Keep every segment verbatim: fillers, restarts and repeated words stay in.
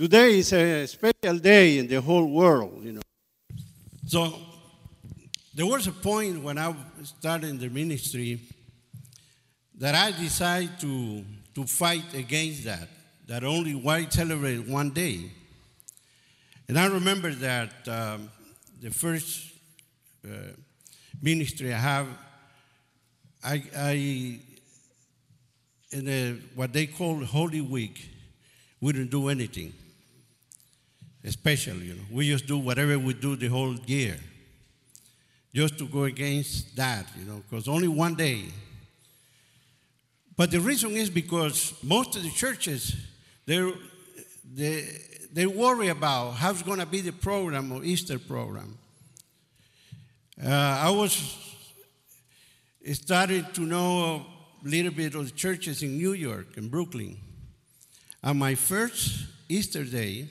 Today is a special day in the whole world, you know. So there was a point when I started the ministry that I decided to, to fight against that, that only white celebrate one day. And I remember that um, the first uh, ministry I have, I, I in a, what they call Holy Week, we didn't do anything special, you know. We just do whatever we do the whole year, just to go against that, you know, because only one day. But the reason is because most of the churches, they they they worry about how's going to be the program or Easter program. Uh, I was starting to know a little bit of the churches in New York and Brooklyn. On my first Easter day,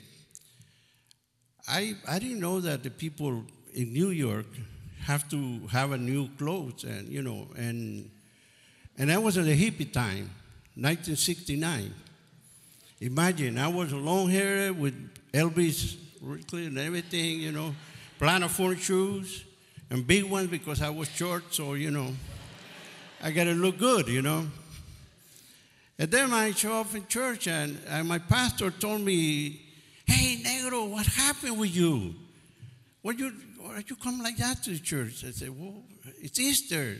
I, I didn't know that the people in New York have to have a new clothes, and you know, and and that was at the hippie time, nineteen sixty-nine. Imagine, I was long hair with Elvis wrinkly and everything, you know, planoform shoes and big ones because I was short, so you know, I got to look good, you know. And then I show up in church, and, and my pastor told me, "Hey, Negro, what happened with you? Why you, why you come like that to the church?" I said, "Well, it's Easter."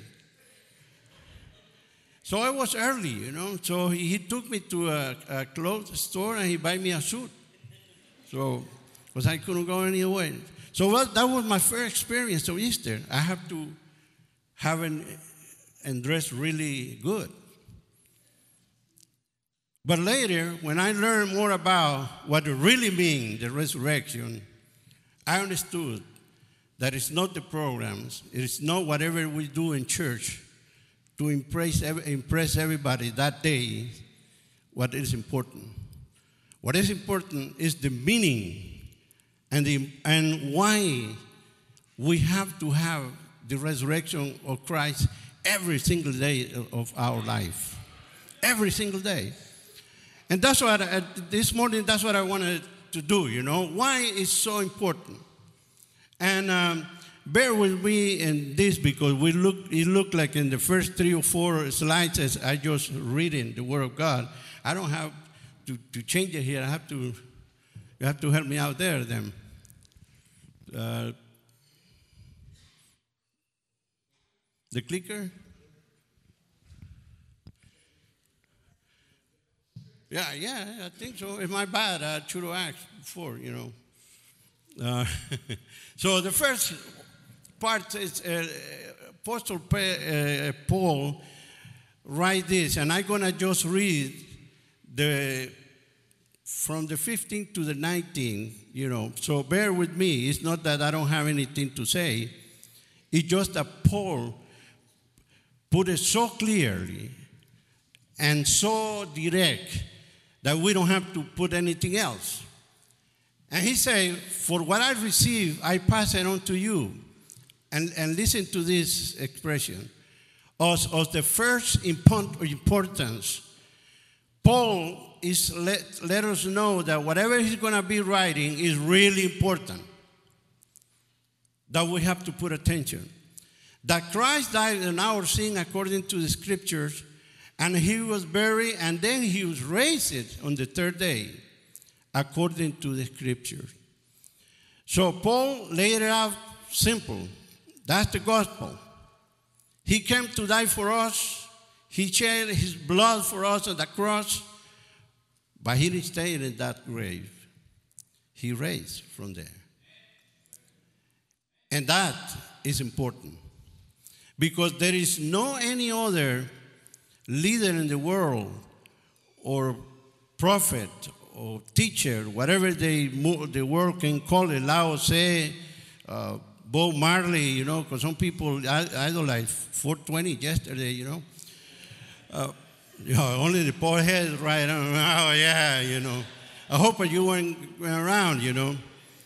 So I was early, you know. So he, he took me to a, a clothes store, and he buy me a suit. So, because I couldn't go anywhere. So well, that was my first experience of Easter. I have to have an, and dress really good. But later, when I learned more about what it really means, the resurrection, I understood that it's not the programs, it's not whatever we do in church to impress, impress everybody that day what is important. What is important is the meaning and, the, and why we have to have the resurrection of Christ every single day of our life. Every single day. And that's what, I, this morning, that's what I wanted to do, you know. Why it's so important. And um, bear with me in this because we look, it looked like in the first three or four slides as I just reading the Word of God. I don't have to, to change it here. I have to, you have to help me out there then. Uh, the clicker? Yeah, yeah, I think so. It's my bad. I should have asked before, you know. Uh, so the first part is uh, Apostle uh, Paul write this, and I'm going to just read the from the fifteenth to the nineteenth, you know. So bear with me. It's not that I don't have anything to say. It's just that Paul put it so clearly and so direct that we don't have to put anything else. And he said, "For what I received, I pass it on to you." And, and listen to this expression. Of, of the first importance, Paul is let, let us know that whatever he's going to be writing is really important, that we have to put attention. That Christ died in our sin according to the scriptures, and he was buried, and then he was raised on the third day, according to the scriptures. So Paul laid it out simple. That's the gospel. He came to die for us. He shed his blood for us on the cross, but he didn't stay in that grave. He raised from there. And that is important, because there is no any other leader in the world or prophet or teacher, whatever they, the world can call it, Lao Tse, uh, Bob Marley, you know, because some people idolize four twenty yesterday, you know. Uh, you know, only the poor heads right on, oh yeah, you know. I hope you weren't around, you know.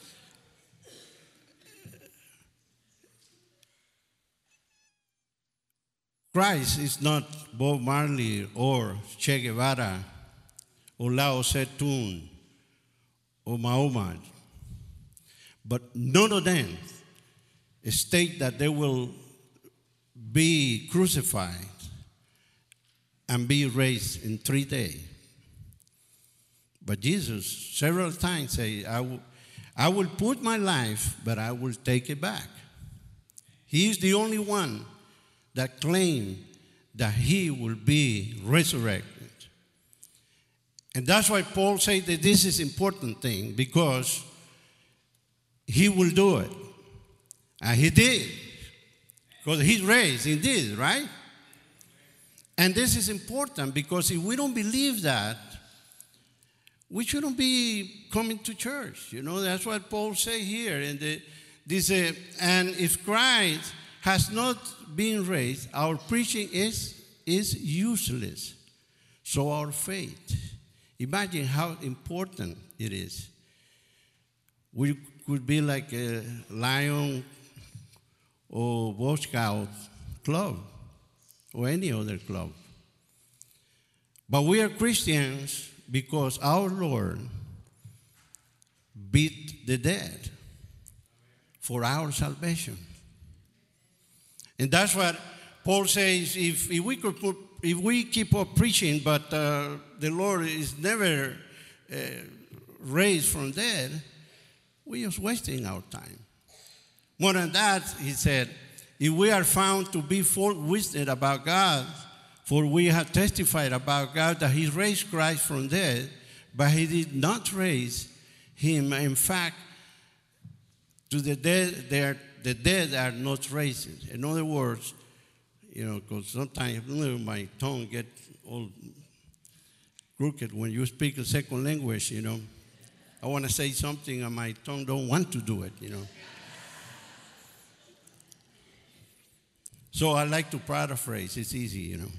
Christ is not Bob Marley or Che Guevara or Lao Tse Tung or Muhammad, but none of them state that they will be crucified and be raised in three days. But Jesus several times say, I will, I will put my life, but I will take it back. He is the only one that claimed that he will be resurrected. And that's why Paul said that this is important thing, because he will do it. And he did. Because he's raised indeed, right? And this is important, because if we don't believe that, we shouldn't be coming to church. You know, that's what Paul say here. And the, this, uh, and if Christ has not been raised, our preaching is, is useless. So our faith. Imagine how important it is. We could be like a Lion or Boy Scout club or any other club. But we are Christians because our Lord beat the dead for our salvation. And that's what Paul says, if, if we could put, if we keep up preaching, but uh, the Lord is never uh, raised from dead, we're just wasting our time. More than that, he said, if we are found to be false witness about God, for we have testified about God that he raised Christ from dead, but he did not raise him. In fact, to the dead, they are, the dead are not raised. In other words, you know, because sometimes you know, my tongue gets all crooked when you speak a second language, you know. I want to say something and my tongue don't want to do it, you know. So I like to paraphrase. It's easy, you know.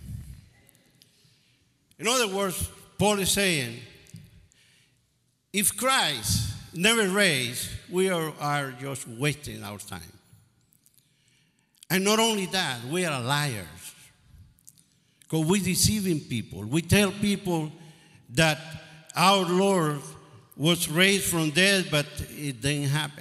In other words, Paul is saying, if Christ never raised, we are, are just wasting our time. And not only that, we are liars. Because we're deceiving people. We tell people that our Lord was raised from death, but it didn't happen.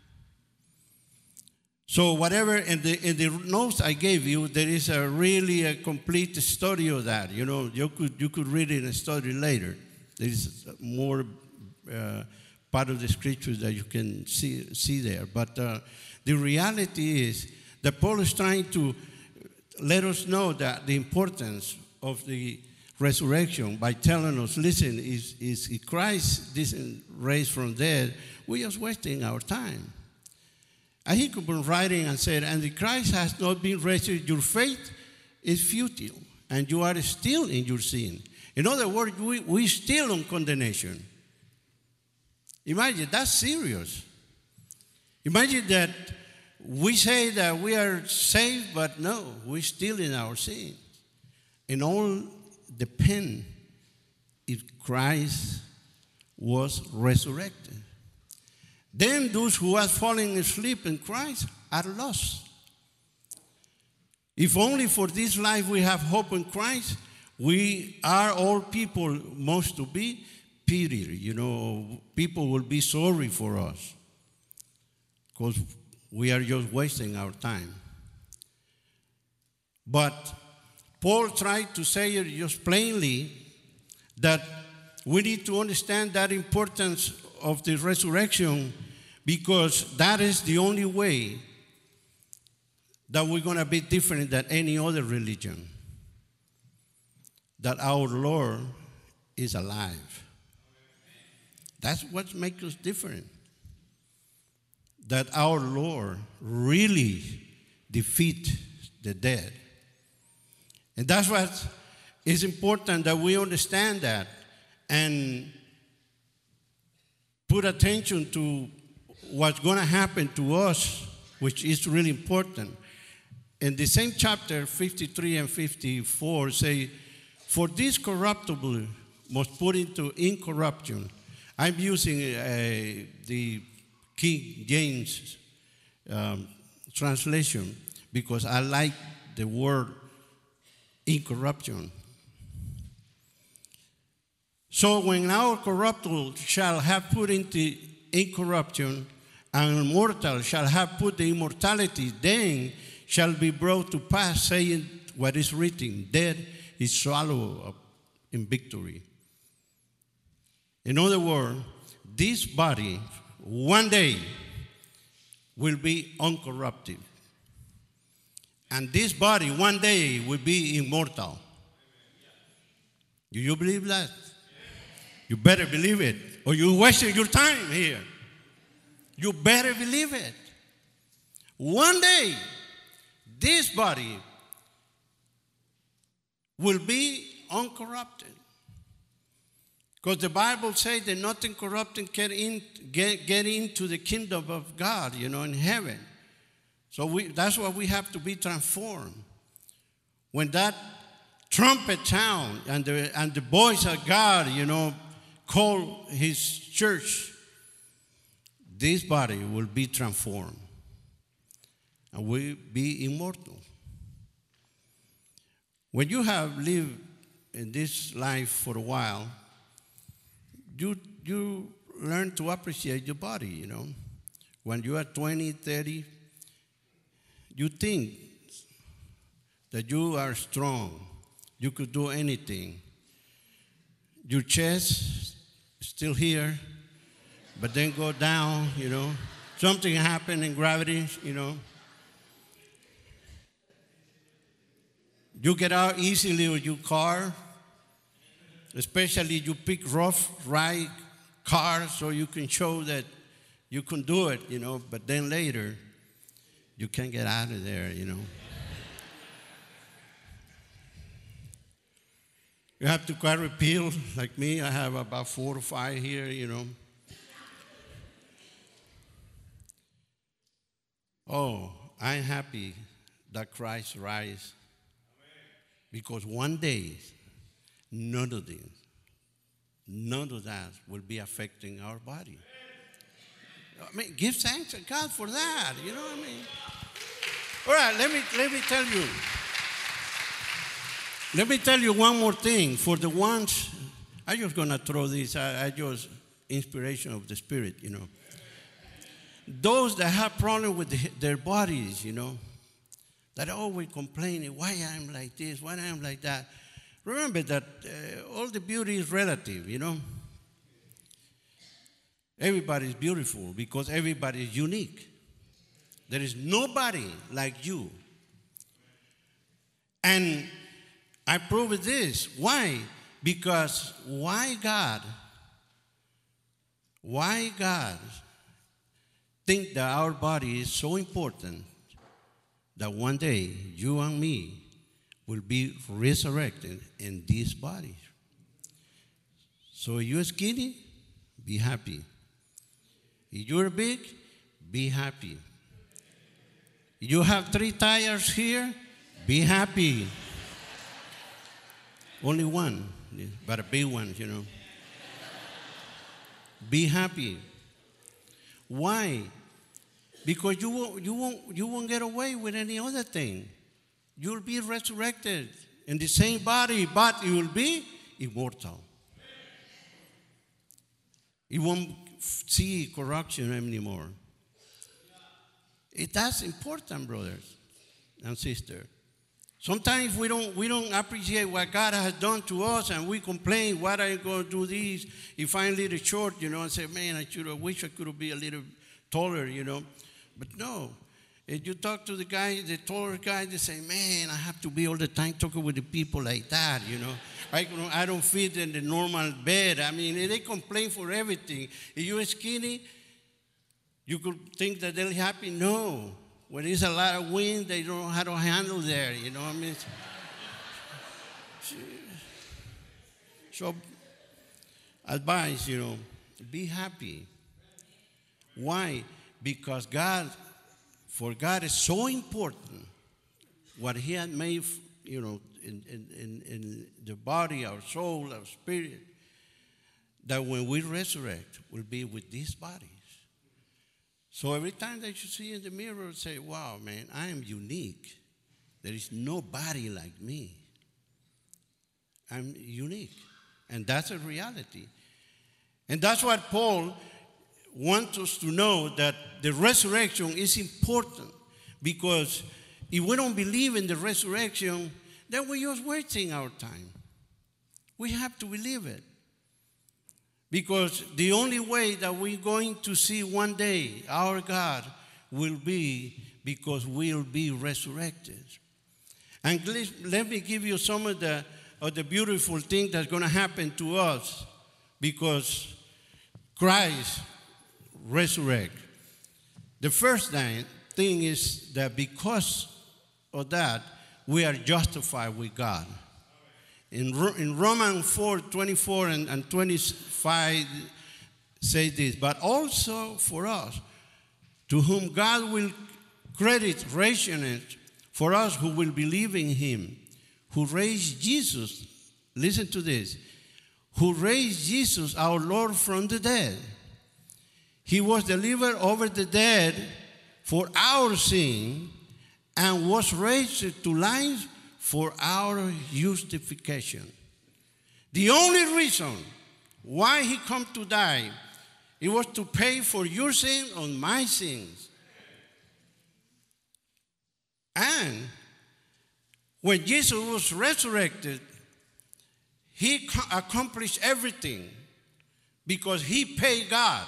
So whatever, in the, in the notes I gave you, there is a really a complete study of that. You know, you could, you could read it and study later. There is more uh, part of the scriptures that you can see, see there. But uh, the reality is that Paul is trying to let us know that the importance of the resurrection by telling us, listen, is, is if Christ isn't raised from dead, we're just wasting our time. And he could be writing and said, and if Christ has not been raised, your faith is futile, and you are still in your sin. In other words, we, we're still on condemnation. Imagine, that's serious. Imagine that we say that we are saved, but no, we're still in our sin. And all depend if Christ was resurrected. Then those who are falling asleep in Christ are lost. If only for this life we have hope in Christ, we are all people most to be pitied. You know, people will be sorry for us because we are just wasting our time. But Paul tried to say it just plainly that we need to understand that importance of the resurrection, because that is the only way that we're going to be different than any other religion. That our Lord is alive. That's what makes us different. That our Lord really defeat the dead. And that's what is important, that we understand that and put attention to what's going to happen to us, which is really important. In the same chapter, fifty-three and fifty-four say, for this corruptible must put into incorruption. I'm using uh, the King James um, translation because I like the word incorruption. So when our corruptible shall have put into incorruption, and mortal shall have put the immortality, then shall be brought to pass, saying what is written, death is swallowed up in victory. In other words, this body one day will be uncorrupted. And this body one day will be immortal. Do you believe that? You better believe it, or you're wasting your time here. You better believe it. One day, this body will be uncorrupted. Because the Bible says that nothing corrupting can in, get, get into the kingdom of God, you know, in heaven. So we, that's why we have to be transformed. When that trumpet sound and the, and the voice of God, you know, call his church, this body will be transformed and will be immortal. When you have lived in this life for a while, you, you learn to appreciate your body, you know. When you are twenty, thirty, you think that you are strong. You could do anything. Your chest still here, but then go down, you know. Something happened in gravity, you know. You get out easily with your car, especially you pick rough ride cars so you can show that you can do it, you know, but then later you can't get out of there, you know. You have to carry pills like me. I have about four or five here, you know. Oh, I'm happy that Christ rise. Because one day, none of this, none of that will be affecting our body. I mean, give thanks to God for that, you know what I mean? All right, let me, let me tell you. Let me tell you one more thing. For the ones, I'm just going to throw this, I, I just, inspiration of the Spirit, you know. Those that have problem with the, their bodies, you know, that are always complaining, why I'm like this, why I'm like that. Remember that uh, all the beauty is relative, you know. Everybody is beautiful because everybody is unique. There is nobody like you. And I prove this. Why? Because why God, why God think that our body is so important that one day you and me will be resurrected in these bodies. So if you're skinny, be happy. If you're big, be happy. If you have three tires here, be happy. Only one, but a big one, you know. Be happy. Why? Because you won't, you won't, you won't get away with any other thing. You'll be resurrected in the same body, but you will be immortal. You won't see corruption anymore. It, that's important, brothers and sisters. Sometimes we don't, we don't appreciate what God has done to us, and we complain, why are you going to do this? If I'm a little short, you know, and say, man, I should have, wish I could have been a little taller, you know. But no, if you talk to the guy, the taller guy, they say, man, I have to be all the time talking with the people like that, you know. I, I don't fit in the normal bed. I mean, they complain for everything. If you're skinny, you could think that they're happy. No. When there's a lot of wind, they don't know how to handle there, you know what I mean? So, advice, you know, be happy. Why? Because God, for God is so important what He had made, you know, in, in, in, in the body, our soul, our spirit, that when we resurrect, we'll be with these bodies. So every time that you see in the mirror, say, wow, man, I am unique. There is nobody like me. I'm unique. And that's a reality. And that's what Paul wants us to know, that the resurrection is important, because if we don't believe in the resurrection, then we're just wasting our time. We have to believe it. Because the only way that we're going to see one day our God will be because we'll be resurrected. And let me give you some of the, of the beautiful things that's going to happen to us because Christ resurrected. The first thing is that because of that, we are justified with God. In, in Romans four, twenty-four and, and twenty-five say this, but also for us, to whom God will credit righteousness, for us who will believe in him, who raised Jesus, listen to this, who raised Jesus our Lord from the dead. He was delivered over the dead for our sin and was raised to life for our justification. The only reason why he come to die, it was to pay for your sin and my sins. And when Jesus was resurrected, he accomplished everything because he paid God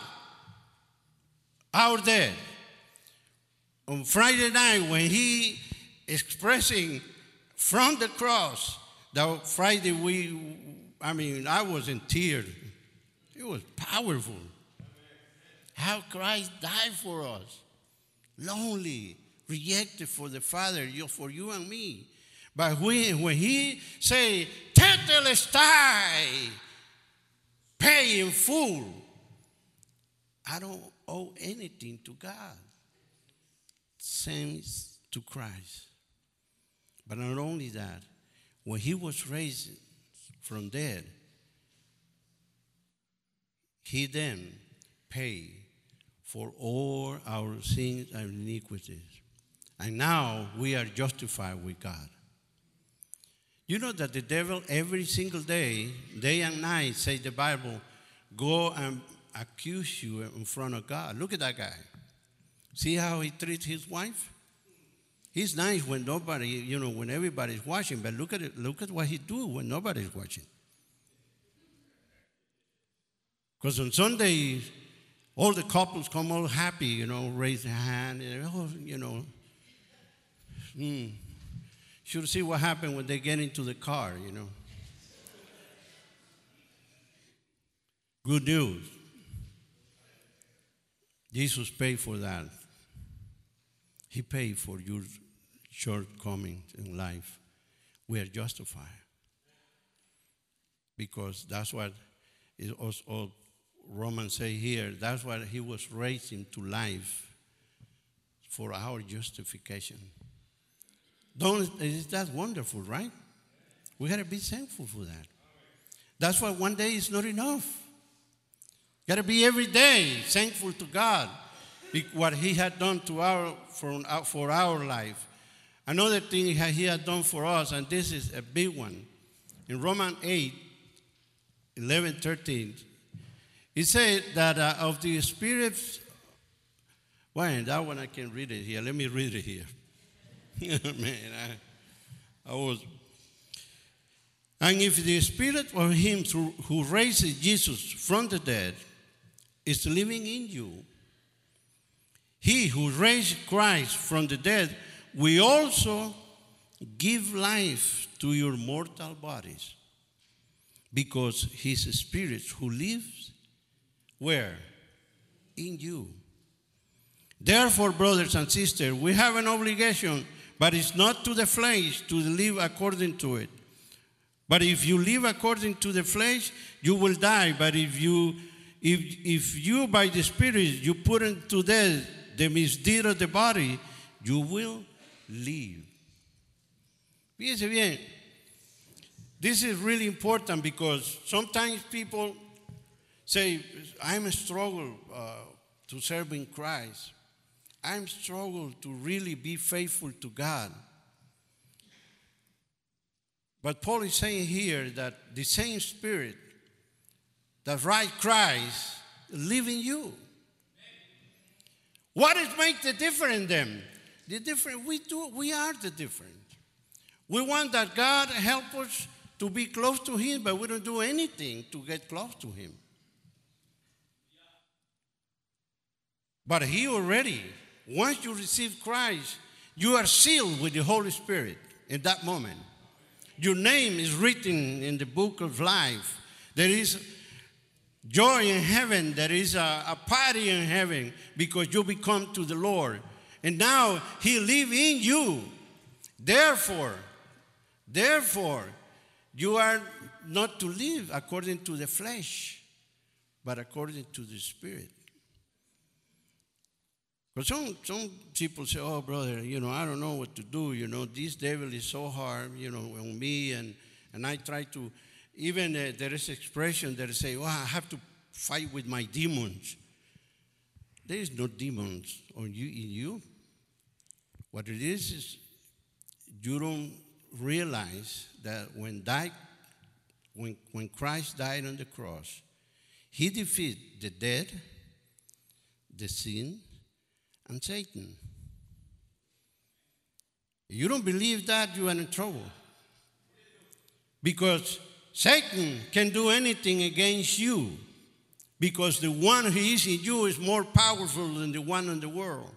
our debt. On Friday night, when he expressing from the cross, that Friday we, I mean, I was in tears. It was powerful. How Christ died for us. Lonely, rejected for the Father, for you and me. But when, when he say, Tetelestai, pay in full, I don't owe anything to God. Thanks to Christ. But not only that, when he was raised from dead, he then paid for all our sins and iniquities. And now we are justified with God. You know that the devil every single day, day and night, says the Bible, go and accuse you in front of God. Look at that guy. See how he treats his wife? He's nice when nobody, you know, when everybody's watching, but look at it, look at what he do when nobody's watching. Because on Sunday, all the couples come all happy, you know, raise their hand, and, oh, you know. Mm. Should see what happened when they get into the car, you know. Good news. Jesus paid for that. He paid for your shortcomings in life. We are justified. Because that's what is also Romans say here. That's what he was raised into life for our justification. Don't, is that wonderful, right? We got to be thankful for that. That's why one day is not enough. Got to be every day thankful to God what he had done to our, for, for our life. Another thing he had done for us, and this is a big one. In Romans eight, eleven, thirteen, he said that uh, of the spirits, well, that one I can read it here. Let me read it here. Man, I, I was. And if the spirit of him through, who raised Jesus from the dead is living in you, he who raised Christ from the dead will also give life to your mortal bodies, because his spirit who lives where? In you. Therefore, brothers and sisters, we have an obligation, but it's not to the flesh to live according to it. But if you live according to the flesh, you will die. But if you, if, if you by the Spirit, you put into death the misdeed of the body, you will live. Fíjense bien. This is really important because sometimes people say, I'm a struggle uh, to serve in Christ. I'm struggle to really be faithful to God. But Paul is saying here that the same Spirit that right Christ live in you. What is make the difference in them? The difference, we do, we are the difference. We want that God help us to be close to Him, but we don't do anything to get close to Him. But He already, once you receive Christ, you are sealed with the Holy Spirit in that moment. Your name is written in the book of life. There is joy in heaven. There is a, a party in heaven because you become to the Lord. And now He lives in you. Therefore, therefore, you are not to live according to the flesh, but according to the Spirit. But some, some people say, oh, brother, you know, I don't know what to do. You know, this devil is so hard, you know, on me. And, and I try to, even uh, there is expression that say, well, I have to fight with my demons. There is no demons on you, in you. What it is is you don't realize that when, died, when, when Christ died on the cross, He defeated the dead, the sin, and Satan. You don't believe that, you are in trouble. Because Satan can do anything against you, because the one who is in you is more powerful than the one in the world.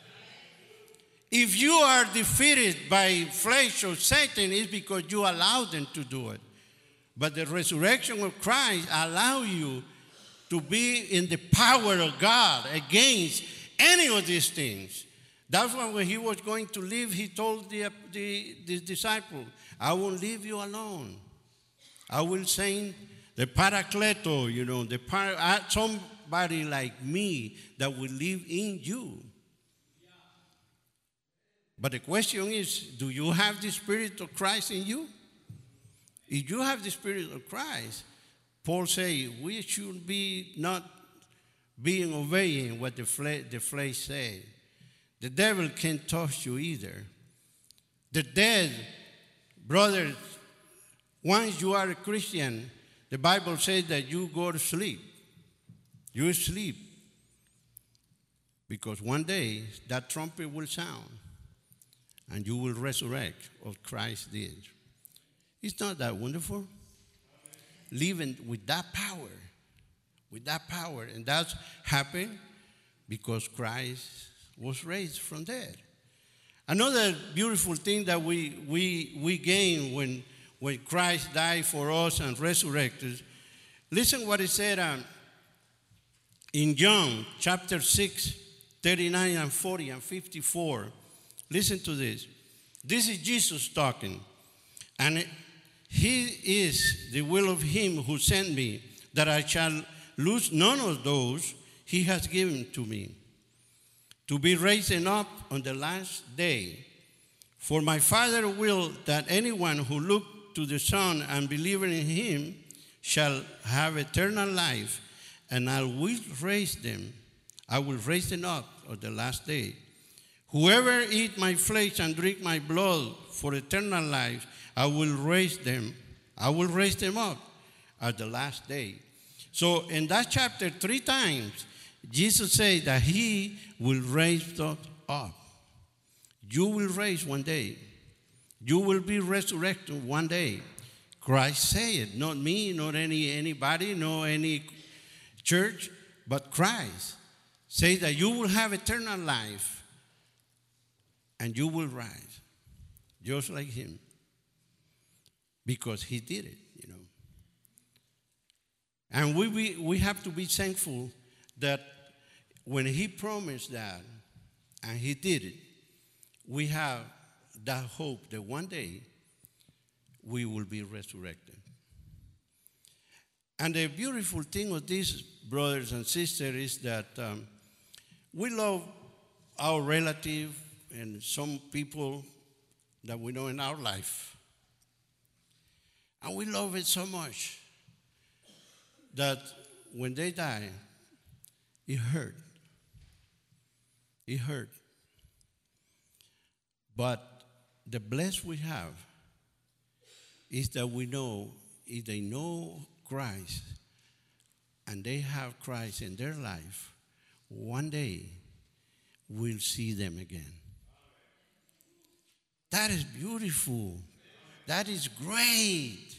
If you are defeated by flesh or Satan, it's because you allow them to do it. But the resurrection of Christ allows you to be in the power of God against any of these things. That's why when He was going to leave, He told the, the, the disciples, I won't leave you alone. I will send the Paracleto, you know, the para, somebody like me that will live in you. But the question is, do you have the Spirit of Christ in you? If you have the Spirit of Christ, Paul says, we should be not being obeying what the flesh, the flesh says. The devil can't touch you either. The dead, brothers, once you are a Christian, the Bible says that you go to sleep. You sleep. Because one day that trumpet will sound and you will resurrect what Christ did. It's not that wonderful? Living with that power. With that power. And that's happened because Christ was raised from dead. Another beautiful thing that we, we, we gain when, when Christ died for us and resurrected, listen what it said um, in John chapter six, thirty-nine and forty and fifty-four. Listen to this. This is Jesus talking. And He is the will of Him who sent me, that I shall lose none of those He has given to me, to be raised up on the last day. For my Father will that anyone who look to the Son and believe in Him shall have eternal life, and I will raise them. I will raise them up on the last day. Whoever eat my flesh and drink my blood for eternal life, I will raise them. I will raise them up at the last day. So in that chapter, three times, Jesus said that He will raise us up. You will raise one day. You will be resurrected one day. Christ said it, not me, not any anybody, no any church, but Christ said that you will have eternal life and you will rise, just like Him, because He did it, you know. And we, we, we have to be thankful that when He promised that, and He did it, we have that hope that one day we will be resurrected. And the beautiful thing with this, brothers and sisters, is that um, we love our relative and some people that we know in our life. And we love it so much that when they die, it hurt. It hurt. But the bless we have is that we know if they know Christ, and they have Christ in their life, one day we'll see them again. That is beautiful. That is great.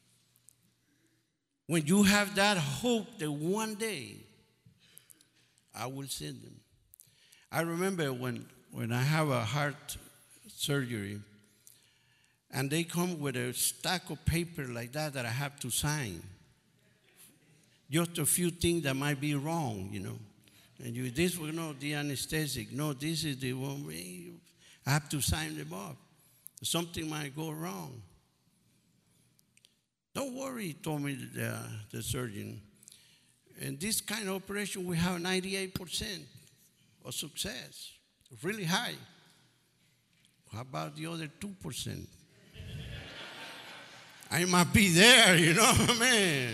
When you have that hope that one day I will see them. I remember when, when I have a heart surgery, and they come with a stack of paper like that that I have to sign. Just a few things that might be wrong, you know. And you, this was not the anesthetic. No, this is the one. I have to sign them up. Something might go wrong. Don't worry, told me the, the surgeon. In this kind of operation, we have ninety-eight percent of success, really high. How about the other two percent? I might be there, you know, man.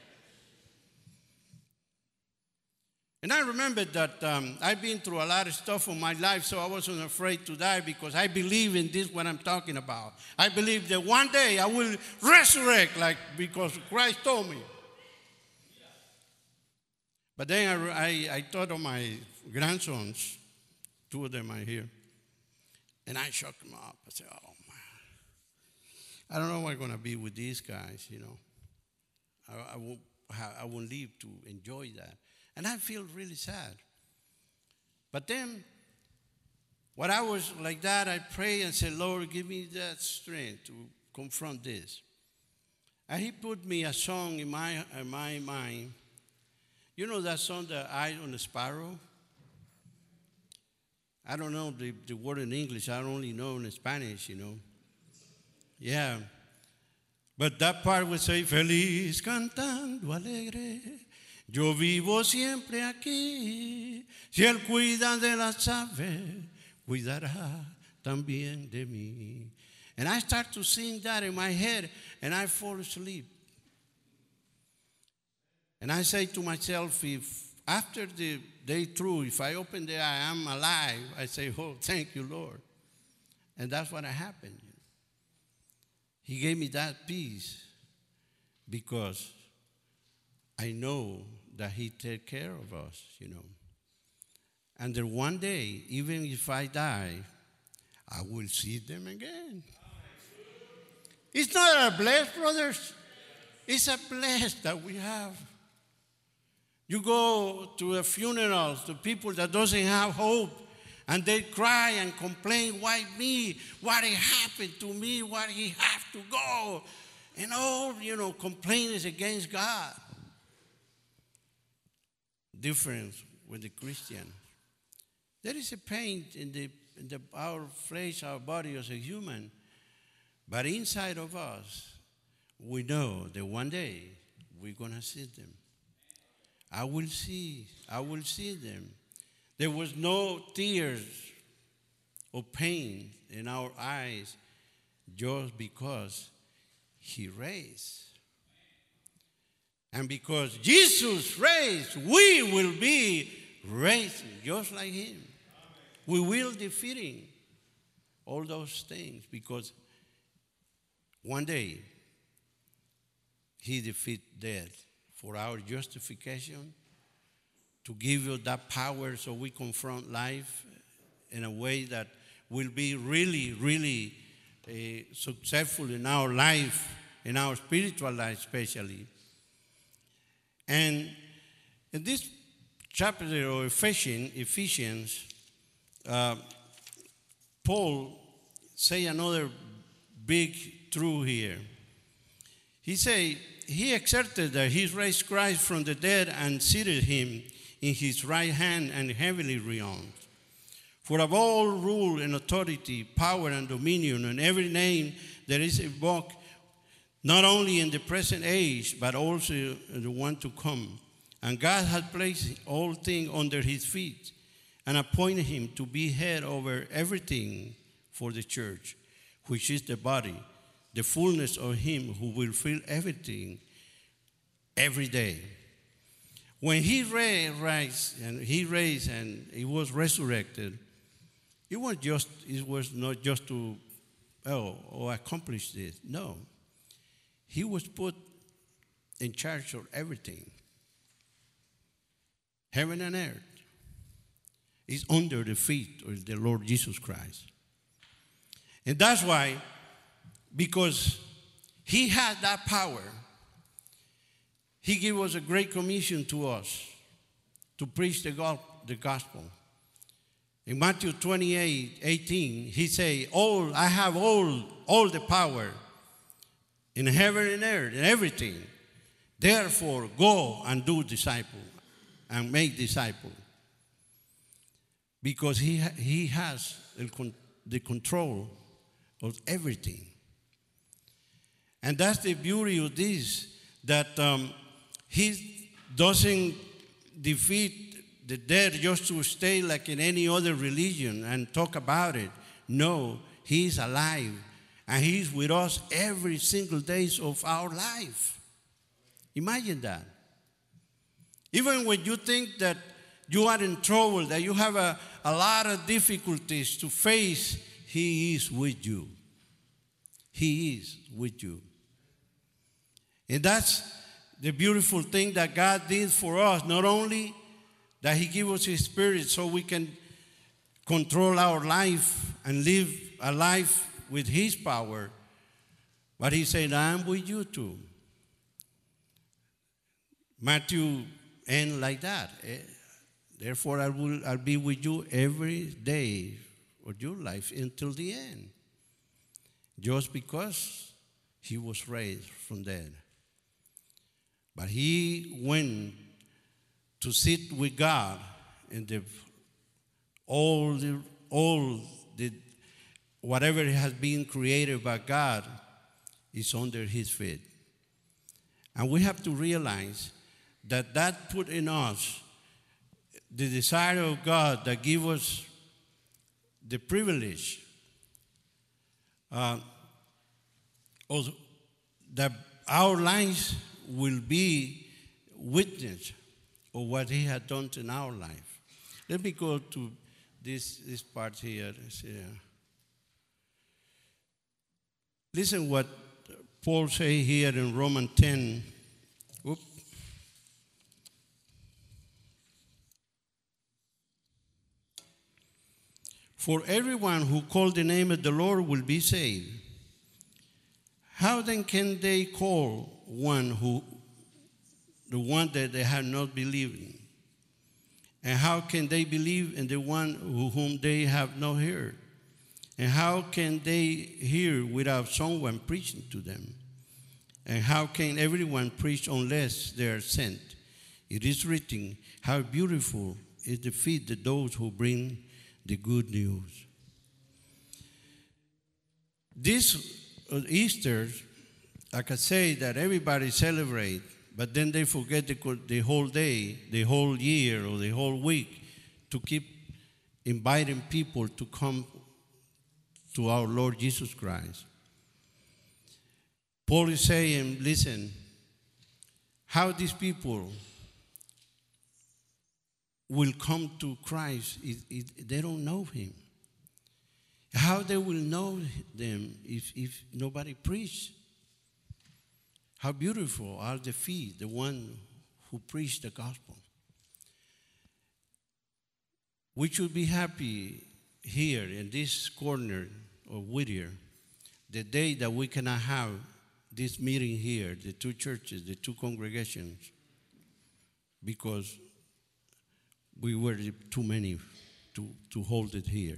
And I remember that um, I've been through a lot of stuff in my life, so I wasn't afraid to die because I believe in this, what I'm talking about. I believe that one day I will resurrect, like because Christ told me. But then I, I, I thought of my grandsons, two of them are here, and I shook them up. I said, oh, man, I don't know what I'm going to be with these guys, you know. I, I, won't, I won't live to enjoy that. And I feel really sad. But then, when I was like that, I prayed and said, Lord, give me that strength to confront this. And he put me a song in my, in my mind. You know that song, The Eye on the Sparrow? I don't know the, the word in English. I only know in Spanish, you know. Yeah. But that part would say, Feliz cantando alegre, yo vivo siempre aquí. Si él cuida de las aves, cuidará también de mí. And I start to sing that in my head, and I fall asleep. And I say to myself, if after the day through, if I open the eye, I'm alive, I say, oh, thank you, Lord. And that's what happened. He gave me that peace because I know that he takes care of us, you know. And then one day, even if I die, I will see them again. It's not a bless, brothers. It's a bless that we have. You go to a funeral to people that doesn't have hope, and they cry and complain, why me? What happened to me? Why he have to go? And all, you know, complaints against God. Difference with the Christian. There is a pain in, the, in the, our flesh, our body as a human, but inside of us, we know that one day we're going to see them. I will see, I will see them. There was no tears or pain in our eyes just because he raised. And because Jesus raised, we will be raised just like him. We will defeating all those things because one day he defeated death for our justification, to give you that power so we confront life in a way that will be really, really uh, successful in our life, in our spiritual life especially. And in this chapter of Ephesians, Ephesians uh, Paul say another big truth here. He say, he exerted that he raised Christ from the dead and seated him in his right hand and heavenly realms. For of all rule and authority, power and dominion, and every name that is invoked, not only in the present age, but also in the one to come. And God has placed all things under his feet and appointed him to be head over everything for the church, which is the body, the fullness of him who will fill everything every day. When he raised and he raised and he was resurrected, it was just it was not just to oh, oh accomplish this. No. He was put in charge of everything. Heaven and earth is under the feet of the Lord Jesus Christ. And that's why, because he had that power, he gave us a great commission to us to preach the gospel. In Matthew twenty-eight, eighteen, he said, all, I have all, all the power in heaven and earth and everything. Therefore, go and do disciples and make disciples. Because he, ha- he has the control of everything. And that's the beauty of this, that um, he doesn't defeat the dead just to stay like in any other religion and talk about it. No, he's alive, and he's with us every single day of our life. Imagine that. Even when you think that you are in trouble, that you have a, a lot of difficulties to face, he is with you. He is with you. And that's the beautiful thing that God did for us. Not only that he gave us his spirit so we can control our life and live a life with his power, but he said, I'm with you too. Matthew ends like that. Therefore, I will I'll be with you every day of your life until the end. Just because he was raised from dead. But he went to sit with God, and the, all the all the whatever has been created by God is under his feet. And we have to realize that that put in us the desire of God that give us the privilege uh, of, that our lives will be witness of what he had done in our life. Let me go to this, this part here. Listen what Paul say here in Romans ten. Oop. For everyone who calls the name of the Lord will be saved. How then can they call one who, the one that they have not believed in? And how can they believe in the one whom they have not heard? And how can they hear without someone preaching to them? And how can everyone preach unless they are sent? It is written, how beautiful is the feet of those who bring the good news. This uh, Easter, I can say that everybody celebrate, but then they forget the, the whole day, the whole year, or the whole week to keep inviting people to come to our Lord Jesus Christ. Paul is saying, listen, how these people will come to Christ if, if they don't know him. How they will know them if, if nobody preach. How beautiful are the feet, the one who preached the gospel. We should be happy here in this corner of Whittier, the day that we cannot have this meeting here, the two churches, the two congregations, because we were too many to, to hold it here.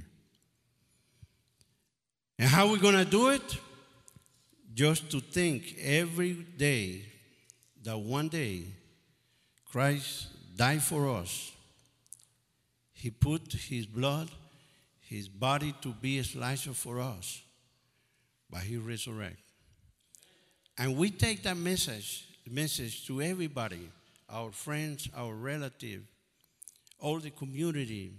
And how are we going to do it? Just to think every day that one day Christ died for us. He put his blood, his body to be a slicer for us, but he resurrected. And we take that message, message to everybody, our friends, our relatives, all the community.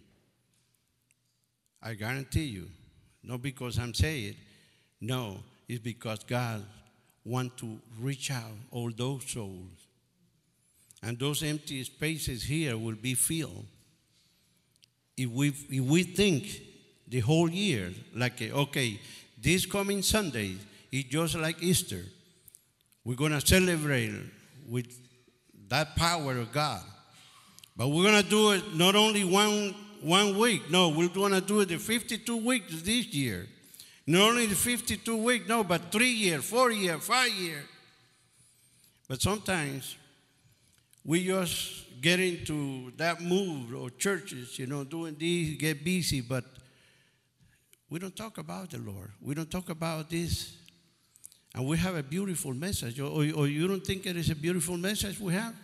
I guarantee you, not because I'm saying it, no, it's because God wants to reach out all those souls. And those empty spaces here will be filled. If we, if we think the whole year, like, okay, this coming Sunday is just like Easter. We're going to celebrate with that power of God. But we're going to do it not only one, one week. No, we're going to do it the fifty-two weeks this year. Not only the fifty-two weeks, no, but three years, four years, five years. But sometimes we just get into that mood, or churches, you know, doing this, get busy, but we don't talk about the Lord. We don't talk about this. And we have a beautiful message. Or, or you don't think it is a beautiful message we have?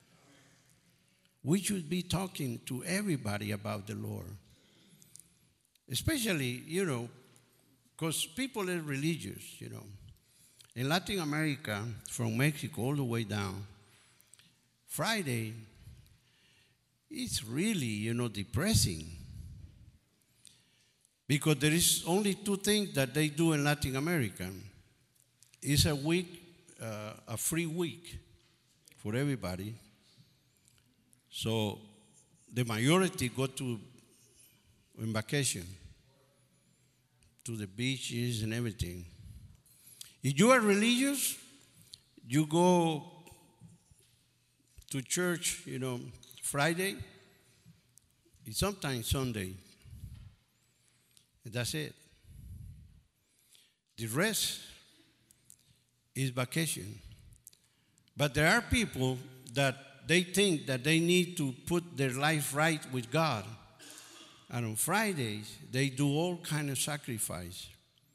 We should be talking to everybody about the Lord. Especially, you know, because people are religious, you know. In Latin America, from Mexico all the way down, Friday is really, you know, depressing. Because there is only two things that they do in Latin America. It's a week, uh, a free week for everybody. So the majority go to on vacation, to the beaches and everything. If you are religious, you go to church, you know, Friday, and sometimes Sunday. And that's it. The rest is vacation. But there are people that they think that they need to put their life right with God. And on Fridays, they do all kind of sacrifice.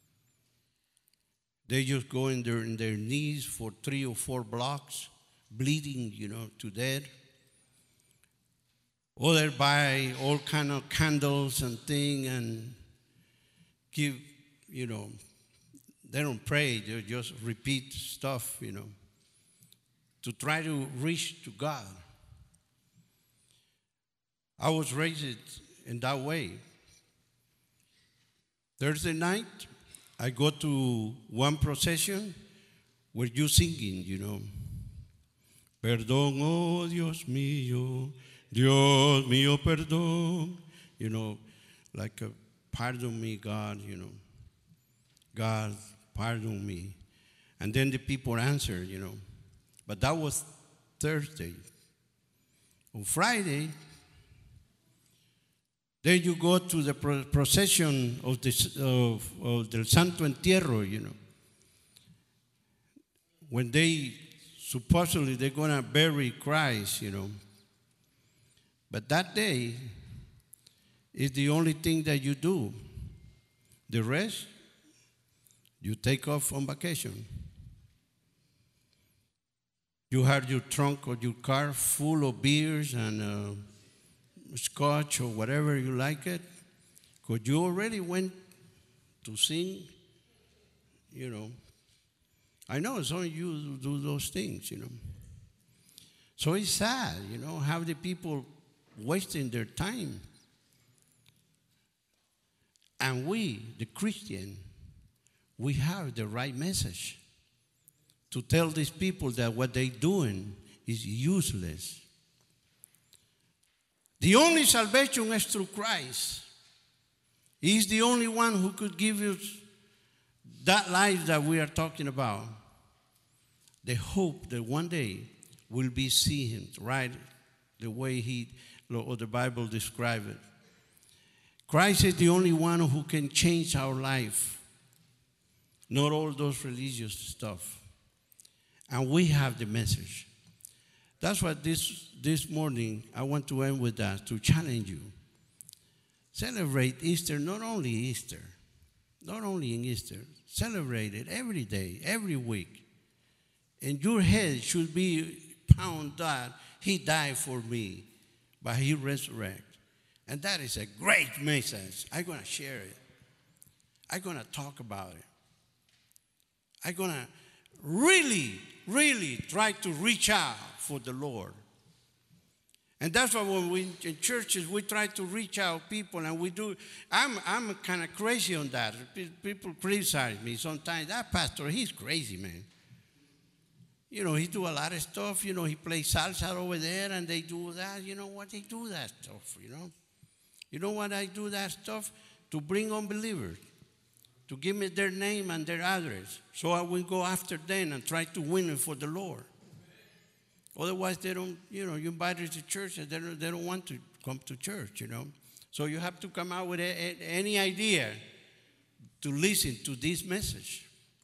They just go in their, in their knees for three or four blocks, bleeding, you know, to death. Or they buy all kind of candles and thing and give, you know, they don't pray, they just repeat stuff, you know, to try to reach to God. I was raised in that way. Thursday night, I go to one procession where you singing, you know. Perdón, oh Dios mío, Dios mío, perdón. You know, like a, pardon me, God, you know. God, pardon me. And then the people answer, you know. But that was Thursday. On Friday, then you go to the pro- procession of the of, of the Santo Entierro, you know. When they supposedly they're gonna bury Christ, you know. But that day is the only thing that you do. The rest, you take off on vacation. You have your trunk or your car full of beers and uh, scotch or whatever you like it, because you already went to sing, you know. I know it's only you who do those things, you know. So it's sad, you know, how the people wasting their time. And we, the Christian, we have the right message to tell these people that what they're doing is useless. The only salvation is through Christ. He's the only one who could give you that life that we are talking about. The hope that one day we'll be seeing him, right, the way he, or the Bible describes it. Christ is the only one who can change our life, not all those religious stuff. And we have the message. That's what this, this morning I want to end with that, to challenge you. Celebrate Easter, not only Easter, not only in Easter. Celebrate it every day, every week. And your head should be pound that he died for me, but he resurrected. And that is a great message. I'm going to share it. I'm going to talk about it. I'm going to really, really try to reach out for the Lord. And that's why when we in churches, we try to reach out people, and we do. I'm, I'm kind of crazy on that. People criticize me sometimes. That pastor, he's crazy, man. You know, he do a lot of stuff. You know, he plays salsa over there, and they do that. You know what? They do that stuff, you know. You know what I do that stuff? To bring unbelievers, to give me their name and their address, so I will go after them and try to win them for the Lord. Otherwise, they don't, you know, you invite them to church and they don't, they don't want to come to church, you know. So you have to come out with a, a, any idea to listen to this message.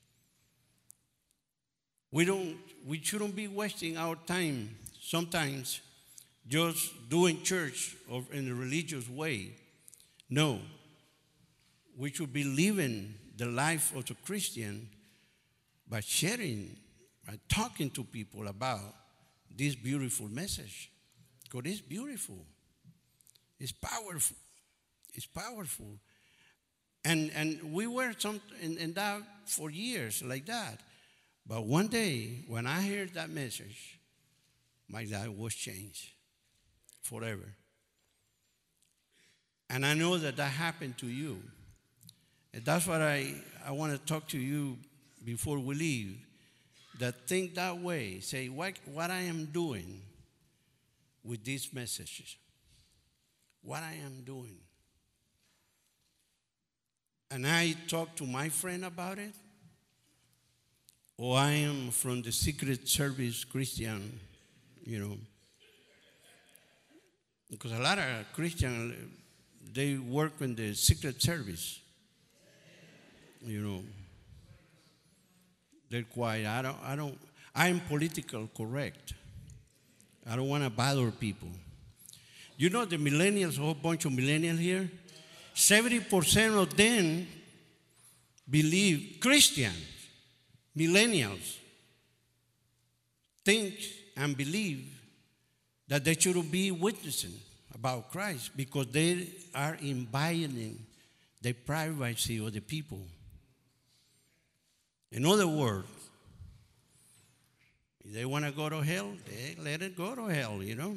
We don't, we shouldn't be wasting our time sometimes just doing church or in a religious way. No, we should be living the life of a Christian by sharing, by talking to people about this beautiful message. Because it's beautiful. It's powerful. It's powerful. And, and we were some, in, in that for years like that. But one day, when I heard that message, my life was changed forever. And I know that that happened to you. And that's what I, I want to talk to you before we leave. That think that way. Say, what, what I am doing with these messages. What I am doing. And I talk to my friend about it. Or I am from the Secret Service Christian, you know. Because a lot of Christians, they work in the Secret Service. You know. They're quiet. I don't, I don't, I'm political correct. I don't want to bother people. You know the millennials, a whole bunch of millennials here? seventy percent of them believe, Christians, millennials, think and believe that they shouldn't be witnessing about Christ because they are inviting the privacy of the people. In other words, if they want to go to hell, they let it go to hell, you know.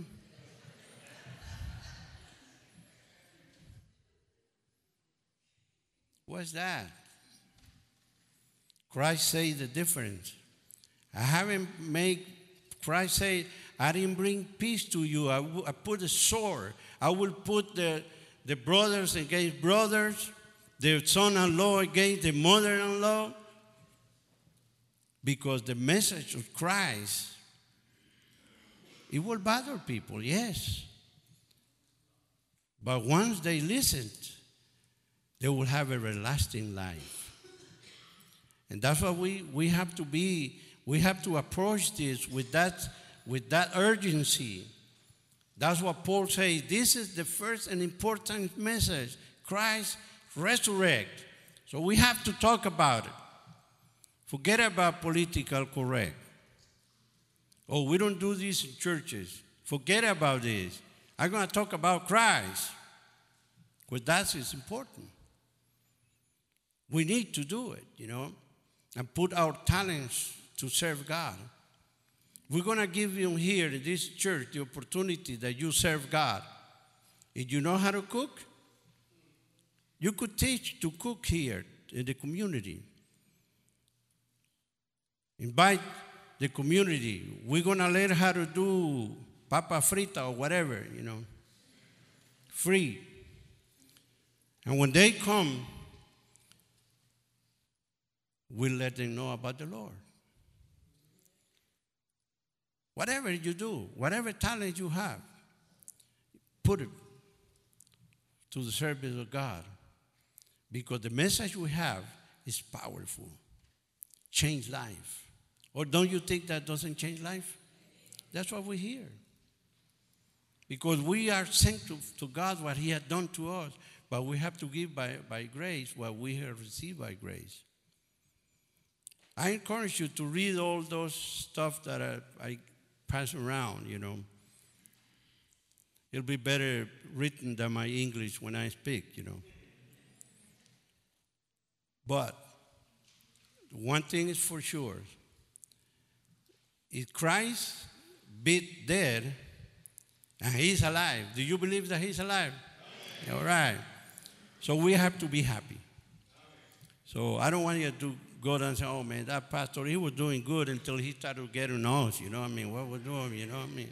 What's that? Christ says the difference. I haven't made, Christ said, I didn't bring peace to you. I, I put a sword. I will put the, the brothers against brothers, the son-in-law against the mother-in-law. Because the message of Christ, it will bother people, yes. But once they listen, they will have a everlasting life. And that's why we, we have to be, we have to approach this with that, with that urgency. That's what Paul says. This is the first and important message. Christ resurrect. So we have to talk about it. Forget about political correct. Oh, we don't do this in churches. Forget about this. I'm going to talk about Christ. Because that is important. We need to do it, you know, and put our talents to serve God. We're going to give you here in this church the opportunity that you serve God. If you know how to cook, you could teach to cook here in the community. Invite the community. We're going to learn how to do papa frita or whatever, you know, free. And when they come, we'll let them know about the Lord. Whatever you do, whatever talent you have, put it to the service of God. Because the message we have is powerful. Change life. Or don't you think that doesn't change life? That's what we hear. Because we are sent to, to God what He had done to us, but we have to give by, by grace what we have received by grace. I encourage you to read all those stuff that I, I pass around, you know. It'll be better written than my English when I speak, you know. But one thing is for sure. If Christ beat dead and He's alive, do you believe that He's alive? Amen. All right. So we have to be happy. So I don't want you to go down and say, oh man, that pastor, he was doing good until he started getting us, you know what I mean? What we're doing, you know what I mean?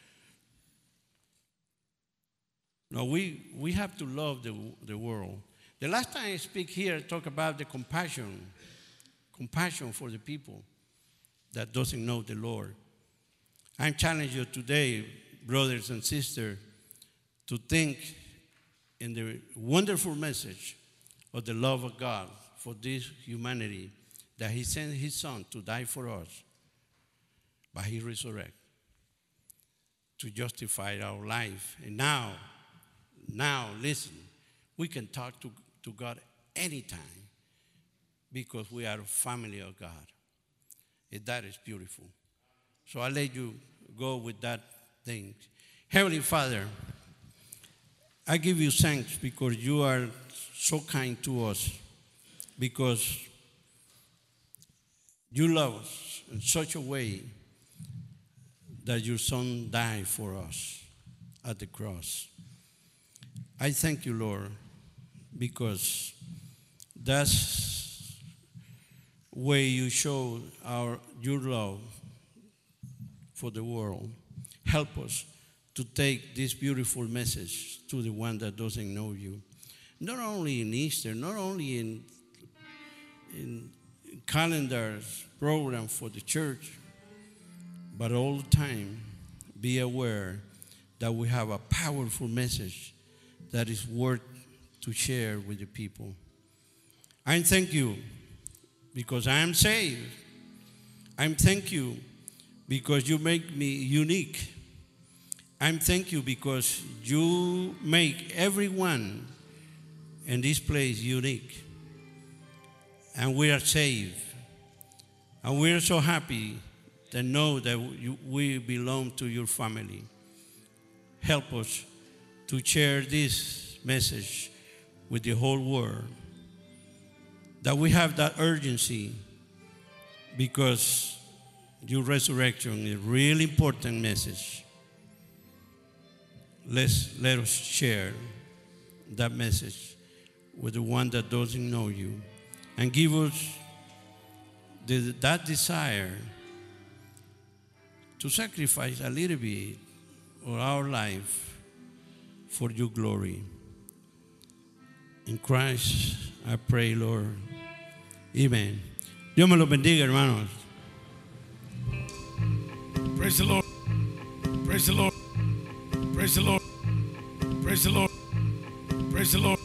No, we, we have to love the, the world. The last time I speak here, I talk about the compassion, compassion for the people that doesn't know the Lord. I challenge you today, brothers and sisters, to think in the wonderful message of the love of God for this humanity, that he sent his son to die for us, but he resurrected to justify our life. And now, now, listen, we can talk to, to God anytime because we are a family of God. And that is beautiful. So I let you go with that thing. Heavenly Father, I give you thanks because you are so kind to us, because you love us in such a way that your son died for us at the cross. I thank you, Lord, because that's the way you show our, your love for the world. Help us to take this beautiful message to the one that doesn't know you. Not only in Easter, not only in, in calendars, program for the church, but all the time be aware that we have a powerful message that is worth to share with the people. I thank you because I am saved. I thank you because you make me unique. I thank you because you make everyone in this place unique. And we are saved. And we are so happy to know that you, we belong to your family. Help us to share this message with the whole world. That we have that urgency because your resurrection is a really important message. Let's, let us share that message with the one that doesn't know you. And give us the, that desire to sacrifice a little bit of our life for your glory. In Christ, I pray, Lord. Amen. Dios me los bendiga, hermanos. Praise the Lord. Praise the Lord. Praise the Lord. Praise the Lord. Praise the Lord.